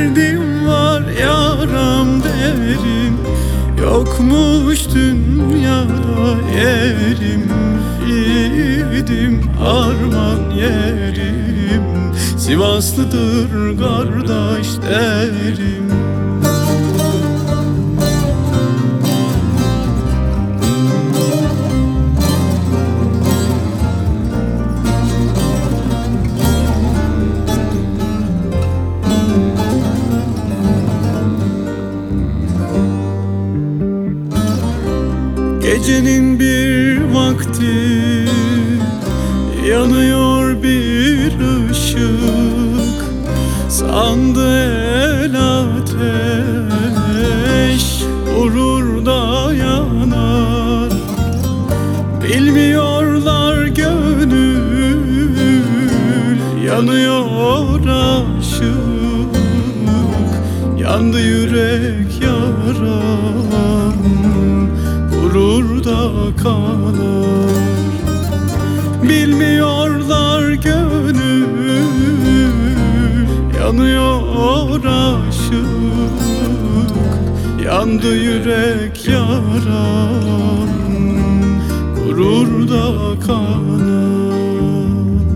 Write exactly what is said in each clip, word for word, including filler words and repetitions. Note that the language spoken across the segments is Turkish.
Derdim var yaram derin, yokmuş dünyada yerim. Yiğidim arman yerim, Sivaslıdır kardeş derim. Gecenin bir vakti yanıyor bir ışık, sandı el ateş vurur da yanar. Bilmiyorlar gönül yanıyor aşık, yandı yürek yaram, vurur da kanar. Bilmiyorlar gönül yanıyor aşık, yandı yürek yaram, vurur da kanar.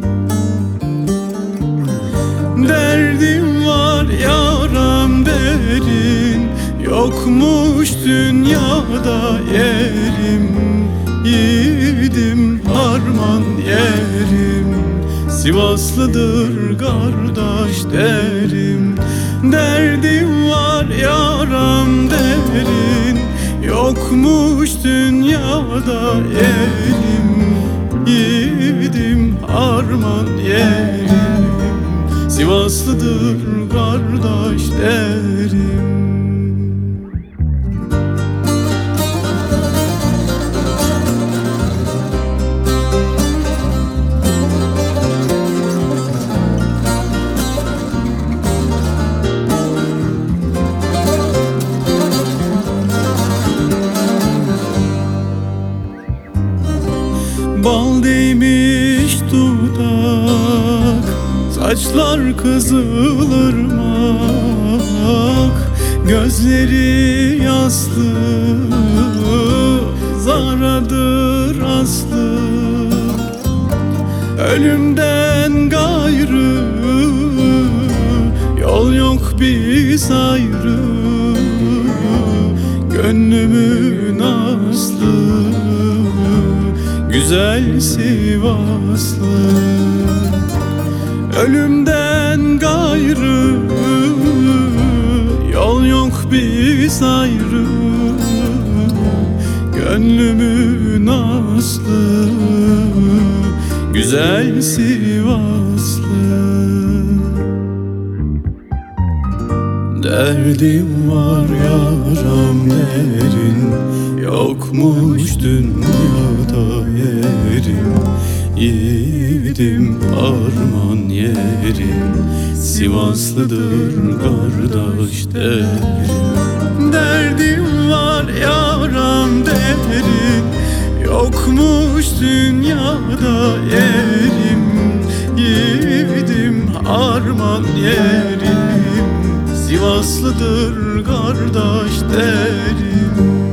Derdim var yaram derin, yokmuş dünyada yerim. Yiğidim harman yerim, Sivaslıdır kardeş derim. Derdim var yaram derin, yokmuş dünyada yerim. Yiğidim harman yerim, Sivaslıdır kardeş derim. Bal değmiş dudak, saçlar kızılırmak, gözleri yaslı, zaradır aslı. Ölümden gayrı yol yok biz ayrı, gönlümün aslı, güzel Sivaslı. Ölümden gayrı yol yok biz ayrı, gönlümün aslı, güzel Sivaslı. Derdim var yaram derin, yokmuş dünyada yerim. Yiğidim arman yerim, Sivaslıdır kardeş derim. Derdim var yaram derin, yokmuş dünyada yerim. Yiğidim arman yerim, Sivaslıdır kardeş derim.